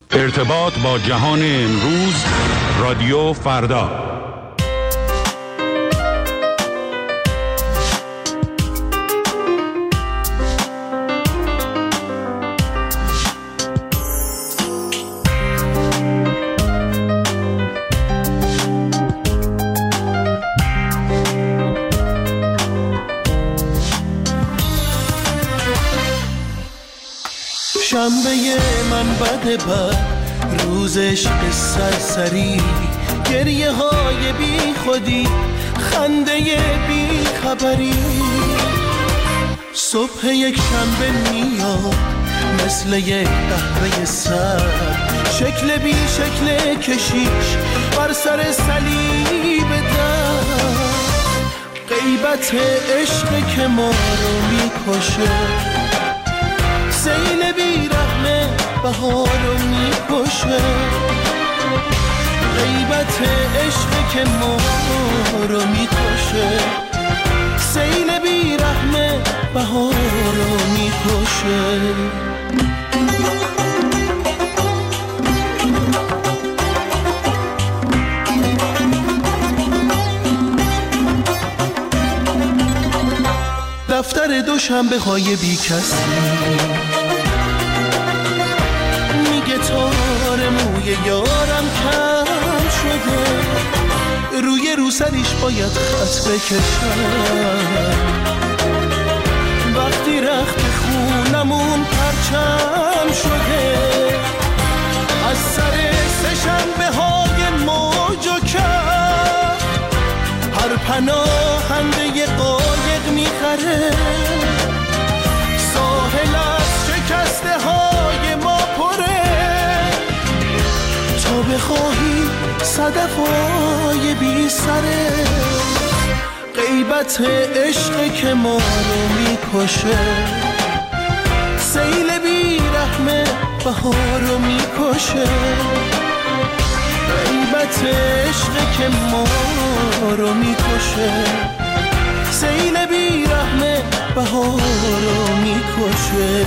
ارتباط با جهان امروز، رادیو فردا. شنبه من بد روزش به سرسری، گریه های بی خودی، خنده بی خبری. صبح یک شنبه میاد مثل یک قهوه سرد، شکل بی شکل کشیش بر سر صلیب درد. غیبت عشق که ما رو میکشه، سیل بی رحمه بهارو میکشه. غیبت عشق که ما رو میکشه، سیل بی رحمه بهارو میکشه. دفتر دوشنبه های بی کسی، میگه تار موی یارم کم شده، روی روسریش باید خط بکشم. وقتی رخت خونمون پرچم شده، از سر سه‌شنبه های موج و کرد، هر پناهنده قایق میخره. ساحل از شکسته های ما پره، تا بخواهی صدف های بی سره. غیبت عشق که ما رو میکشه، سیل بی رحمه بهار رو میکشه. غیبت عشق که ما رو میکشه، سیل بی رحمه بهار رو میکشه.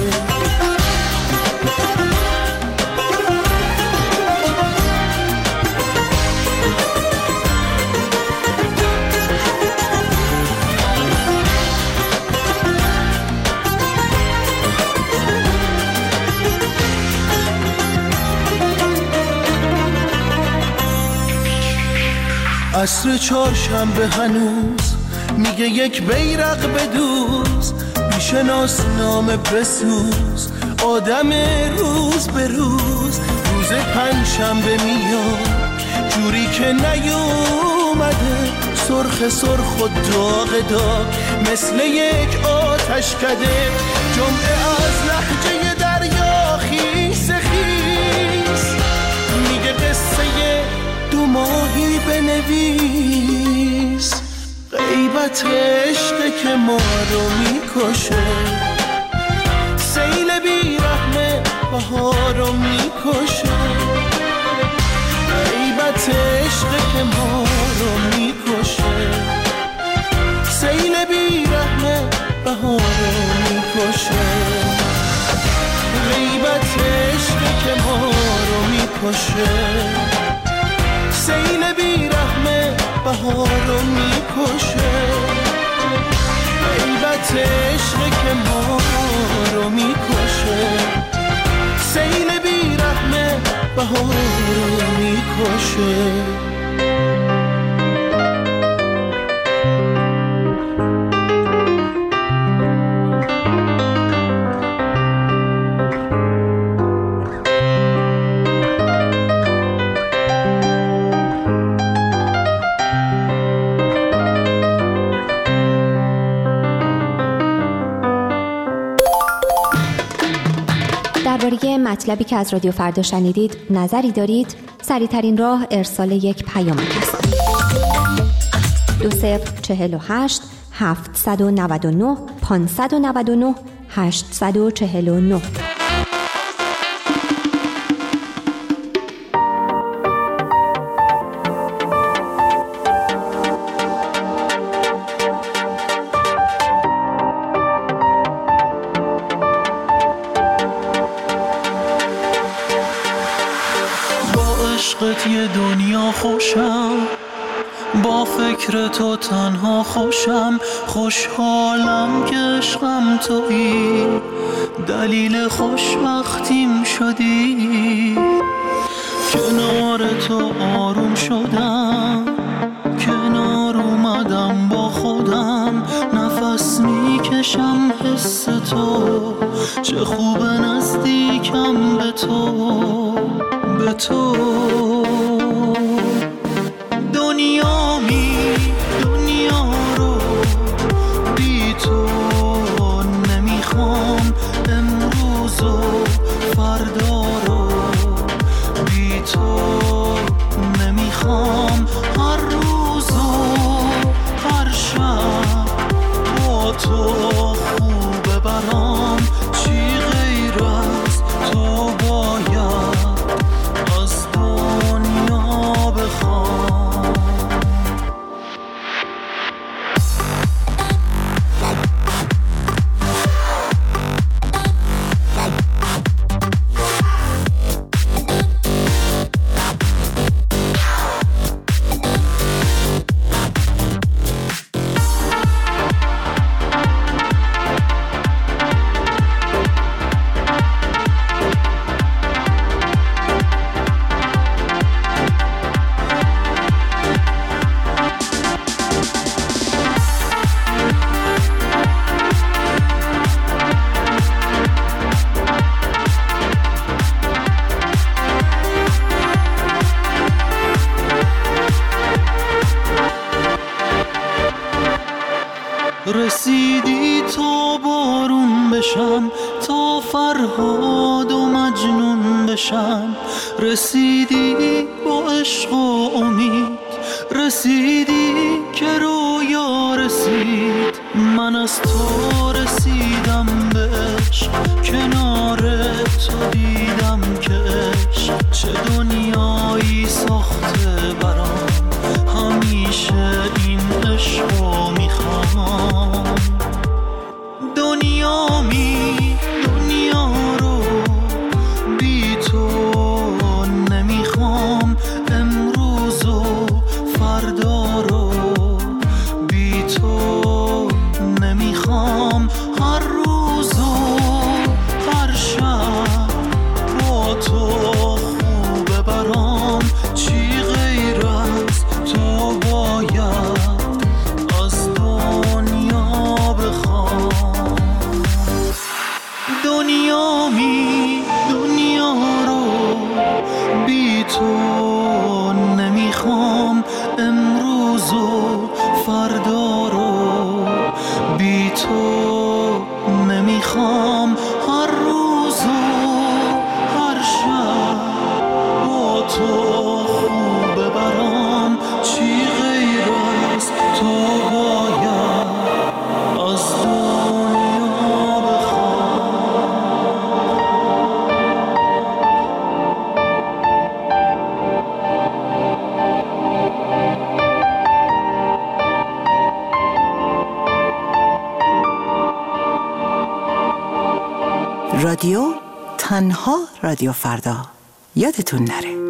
عصر چهارشنبه هنوز میگه یک بیرق بدوز، میشناس نام بسوز، آدم روز به روز. روز پنجشنبه میاد جوری که نیومده، سرخ سرخ و داغ داغ مثل یک آتشکده. جمعه از لهجه دریا خیس خیس، میگه قصه دو ماهی بنویس. غیبت عشق که ما رو میکشه، سیل بی رحمه بهار رو میکشه. غیبت عشق که ما رو میکشه، سیل بی رحمه بهار رو میکشه. غیبت عشق که ما رو میکشه، سیل بی رحمه بهار رو میکشه. غیبت عشق که ما رو میکشه، سیل بی رحمه بهار رو میکشه. درباره مطلبی که از رادیو فردا شنیدید نظری دارید؟ سریع‌ترین راه ارسال یک پیامک است. 2048 799 599 849. عشقت یه دنیا خوشم، با فکر تو تنها خوشم، خوشحالم که عشقم تویی، دلیل خوشبختیم شدی. کنار تو آروم شدم، کنار اومدم با خودم، نفس میکشم حس تو، چه خوب نزدیکم به تو، به تو. دنیا رو بی تو نمیخوام، امروز و فردا رو بی تو نمیخوام، هر روز و هر شب با تو خوبه برام، چی غیر از تو باید از دنیا بخوام. رسیدی تا بارون بشم، تا فرهاد و مجنون بشم، رسیدی با عشق و امید، رسیدی که رویا رسید، من از تو رسیدم به عشق، کنار تو دیدم که عشق چه دنیایی ساخته برام، همیشه این عشقو میخوام. دنیا رو بی تو نمیخوام، امروز و فردا رو بی تو نمیخوام، هر روز و هر شب با تو خوبه برام، چی غیر از تو باید از دنیا بخوام. دنیا رو بی تو نمیخوام، امروز و فردا رو بی تو نمیخوام، هر روز و هر شب با تو خوبه برام، چی غیر از تو باید از دنیا بخوام. رادیو تنها رادیو فردا، یادتون نره.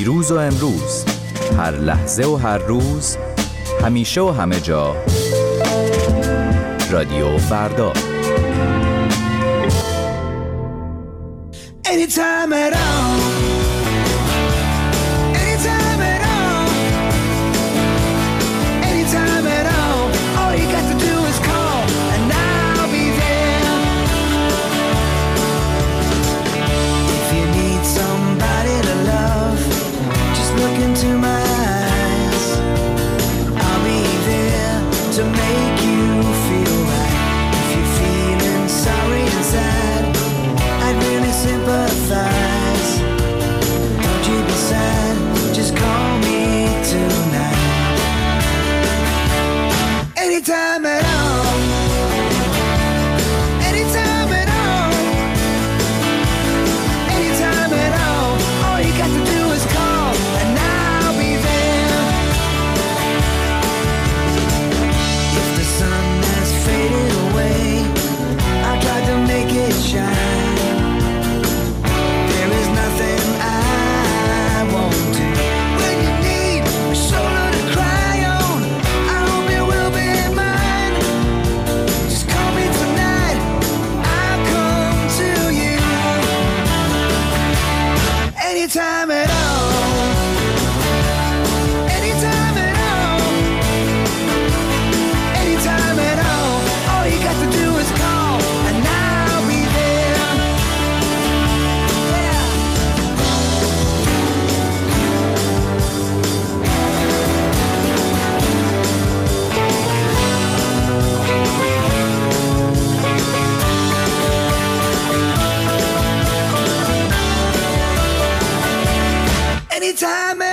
دیروز و امروز، هر لحظه و هر روز، همیشه و همه جا. رادیو فردا. Anytime at all. Anytime at all. Anytime at all. All you got to do is call and I'll be there. If you need somebody to love, just look into my eyes. I'll be there to make you feel right. If you're feeling sorry and sad, I'd really sympathize. Don't you be sad, just call me tonight. Anytime at all. Anytime at all. Anytime at all. All you got to do is call and I'll be there. If the sun has faded away, I tried to make it shine. There is nothing I won't do. When you need a shoulder to cry on, I hope it will be mine. Just call me tonight, I'll come to you. Anytime at all. Anytime at all. Anytime at all. All you got to do is call and I'll be there. Yeah. Anytime